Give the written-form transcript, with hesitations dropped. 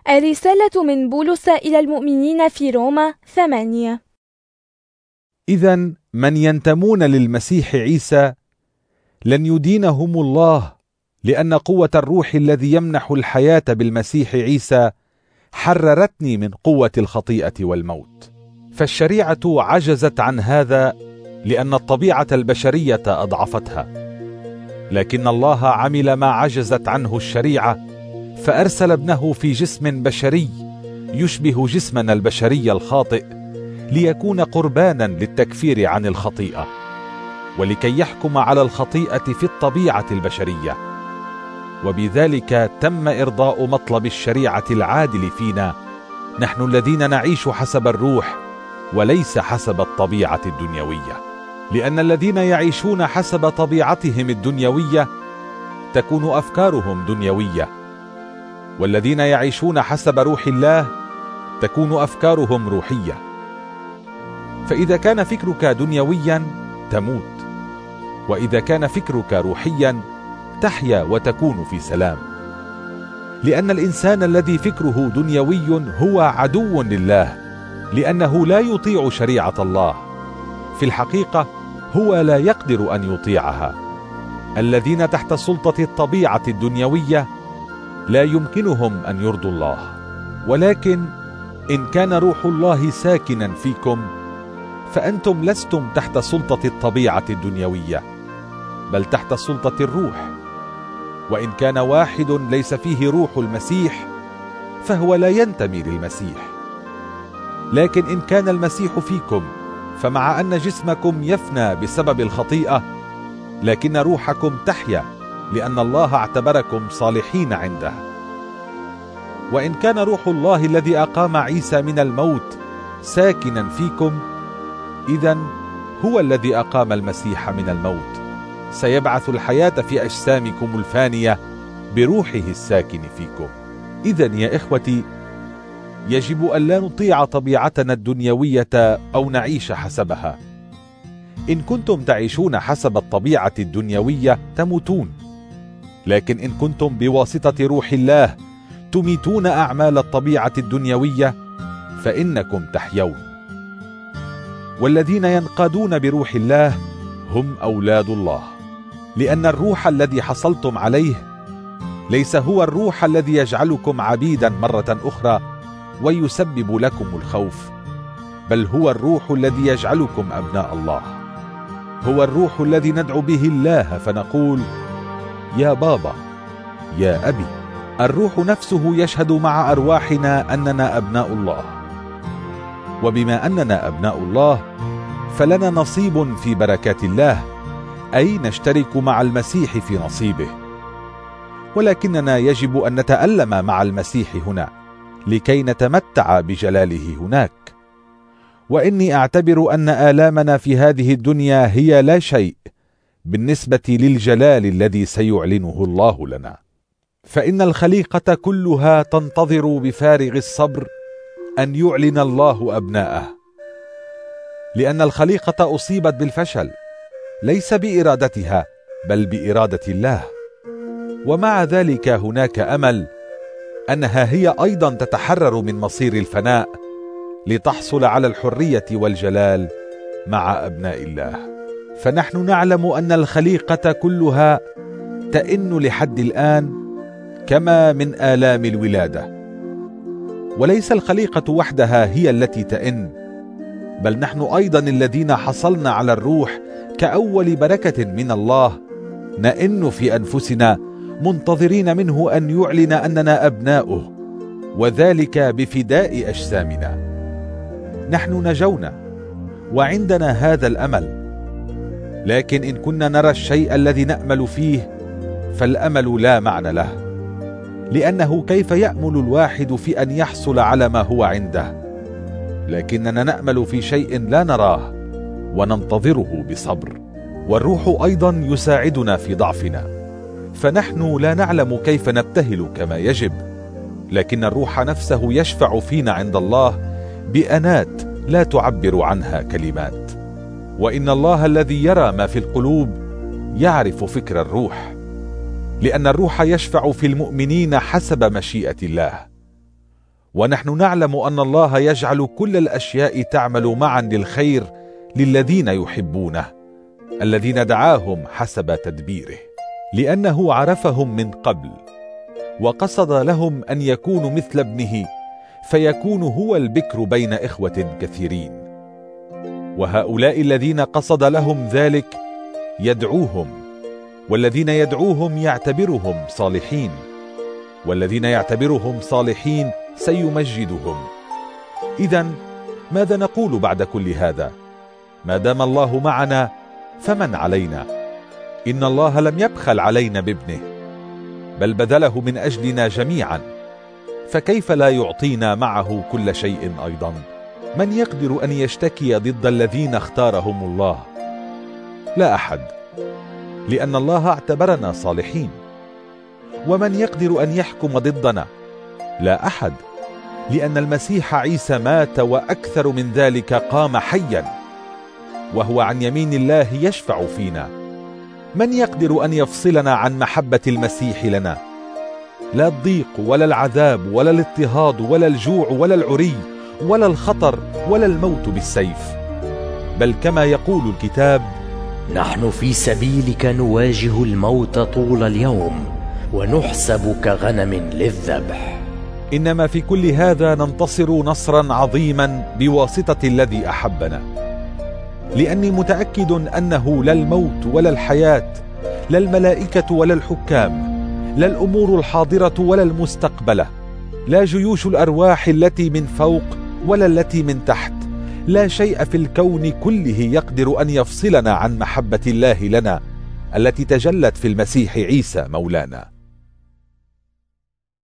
الرسالة من بولس إلى المؤمنين في روما 8. إذن من ينتمون للمسيح عيسى لن يدينهم الله، لأن قوة الروح الذي يمنح الحياة بالمسيح عيسى حررتني من قوة الخطيئة والموت. فالشريعة عجزت عن هذا لأن الطبيعة البشرية أضعفتها، لكن الله عمل ما عجزت عنه الشريعة، فأرسل ابنه في جسم بشري يشبه جسمنا البشري الخاطئ، ليكون قربانا للتكفير عن الخطيئة، ولكي يحكم على الخطيئة في الطبيعة البشرية. وبذلك تم إرضاء مطلب الشريعة العادل فينا، نحن الذين نعيش حسب الروح وليس حسب الطبيعة الدنيوية. لأن الذين يعيشون حسب طبيعتهم الدنيوية تكون أفكارهم دنيوية، والذين يعيشون حسب روح الله تكون أفكارهم روحية. فإذا كان فكرك دنيويا تموت، وإذا كان فكرك روحيا تحيا وتكون في سلام. لأن الإنسان الذي فكره دنيوي هو عدو لله، لأنه لا يطيع شريعة الله. في الحقيقة هو لا يقدر أن يطيعها. الذين تحت سلطة الطبيعة الدنيوية لا يمكنهم أن يرضوا الله. ولكن إن كان روح الله ساكنا فيكم فأنتم لستم تحت سلطة الطبيعة الدنيوية، بل تحت سلطة الروح. وإن كان واحد ليس فيه روح المسيح فهو لا ينتمي للمسيح. لكن إن كان المسيح فيكم فمع أن جسمكم يفنى بسبب الخطيئة، لكن روحكم تحيا، لأن الله اعتبركم صالحين عنده. وإن كان روح الله الذي أقام عيسى من الموت ساكنا فيكم، إذن هو الذي أقام المسيح من الموت سيبعث الحياة في أجسامكم الفانية بروحه الساكن فيكم. إذن يا إخوتي، يجب أن لا نطيع طبيعتنا الدنيوية أو نعيش حسبها. إن كنتم تعيشون حسب الطبيعة الدنيوية تموتون، لكن إن كنتم بواسطة روح الله تميتون أعمال الطبيعة الدنيوية فإنكم تحيون. والذين ينقادون بروح الله هم أولاد الله، لأن الروح الذي حصلتم عليه ليس هو الروح الذي يجعلكم عبيدا مرة أخرى ويسبب لكم الخوف، بل هو الروح الذي يجعلكم أبناء الله. هو الروح الذي ندعو به الله فنقول: يا بابا، يا أبي. الروح نفسه يشهد مع أرواحنا أننا أبناء الله. وبما أننا أبناء الله فلنا نصيب في بركات الله، أي نشترك مع المسيح في نصيبه. ولكننا يجب أن نتألم مع المسيح هنا لكي نتمتع بجلاله هناك. وإني أعتبر أن آلامنا في هذه الدنيا هي لا شيء بالنسبة للجلال الذي سيعلنه الله لنا. فإن الخليقة كلها تنتظر بفارغ الصبر أن يعلن الله أبناءه، لأن الخليقة أصيبت بالفشل ليس بإرادتها بل بإرادة الله. ومع ذلك هناك أمل أنها هي أيضا تتحرر من مصير الفناء لتحصل على الحرية والجلال مع أبناء الله. فنحن نعلم أن الخليقة كلها تئن لحد الآن كما من آلام الولادة. وليس الخليقة وحدها هي التي تئن، بل نحن أيضا الذين حصلنا على الروح كأول بركة من الله نئن في أنفسنا منتظرين منه أن يعلن أننا أبناؤه، وذلك بفداء أجسامنا. نحن نجونا وعندنا هذا الأمل، لكن إن كنا نرى الشيء الذي نأمل فيه فالأمل لا معنى له، لأنه كيف يأمل الواحد في أن يحصل على ما هو عنده؟ لكننا نأمل في شيء لا نراه وننتظره بصبر. والروح أيضا يساعدنا في ضعفنا، فنحن لا نعلم كيف نبتهل كما يجب، لكن الروح نفسه يشفع فينا عند الله بأنات لا تعبر عنها كلمات. وإن الله الذي يرى ما في القلوب يعرف فكر الروح، لأن الروح يشفع في المؤمنين حسب مشيئة الله. ونحن نعلم أن الله يجعل كل الأشياء تعمل معا للخير للذين يحبونه، الذين دعاهم حسب تدبيره، لأنه عرفهم من قبل وقصد لهم أن يكونوا مثل ابنه، فيكون هو البكر بين إخوة كثيرين. وهؤلاء الذين قصد لهم ذلك يدعوهم، والذين يدعوهم يعتبرهم صالحين، والذين يعتبرهم صالحين سيمجدهم. إذن ماذا نقول بعد كل هذا؟ ما دام الله معنا فمن علينا؟ إن الله لم يبخل علينا بابنه، بل بذله من أجلنا جميعا، فكيف لا يعطينا معه كل شيء أيضا؟ من يقدر أن يشتكي ضد الذين اختارهم الله؟ لا أحد، لأن الله اعتبرنا صالحين. ومن يقدر أن يحكم ضدنا؟ لا أحد، لأن المسيح عيسى مات وأكثر من ذلك قام حيا، وهو عن يمين الله يشفع فينا. من يقدر أن يفصلنا عن محبة المسيح لنا؟ لا الضيق ولا العذاب ولا الاضطهاد ولا الجوع ولا العري ولا الخطر ولا الموت بالسيف، بل كما يقول الكتاب: نحن في سبيلك نواجه الموت طول اليوم، ونحسب كغنم للذبح. إنما في كل هذا ننتصر نصرا عظيما بواسطة الذي أحبنا، لأني متأكد أنه لا الموت ولا الحياة، لا الملائكة ولا الحكام، لا الأمور الحاضرة ولا المستقبلة، لا جيوش الأرواح التي من فوق ولا التي من تحت، لا شيء في الكون كله يقدر أن يفصلنا عن محبة الله لنا التي تجلت في المسيح عيسى مولانا.